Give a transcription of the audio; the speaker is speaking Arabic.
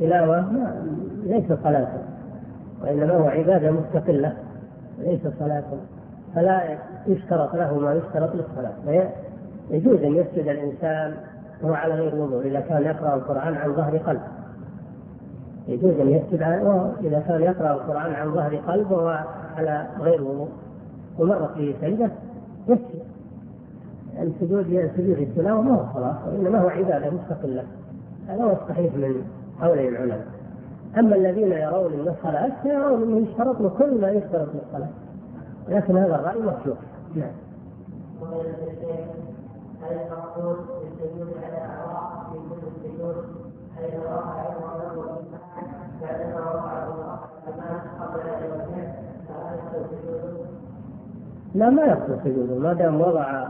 التلاوة ليس صلاة، وإنما هو عبادة مستقلة ليس صلاة، فلا يشترط له ما يشترط للصلاة. يجوز أن يسجد الإنسان وهو على غير وضوء إذا كان يقرأ القرآن عن ظهر قلب، يجوز أن يسجد إذا كان يقرأ القرآن عن ظهر قلب وهو على غير وضوء ومرت به سجدة يسجد. السجود التلاوة ما هو صلاة وإنما هو عبادة مستقلة، هذا هو الصحيح من قولي العلماء. أما الذين يرون أن الصلاة فيرون أنه يشترط له كل ما يشترط للصلاة، لكن هذا الرأي مخلوق. نعم. هل المقصود بالسجود على أعراض في كل السجود حيث رفع عمره بعدما رفع الأمام قبل أن يركع؟ لا، ما يقصد سجوده ما دام وضع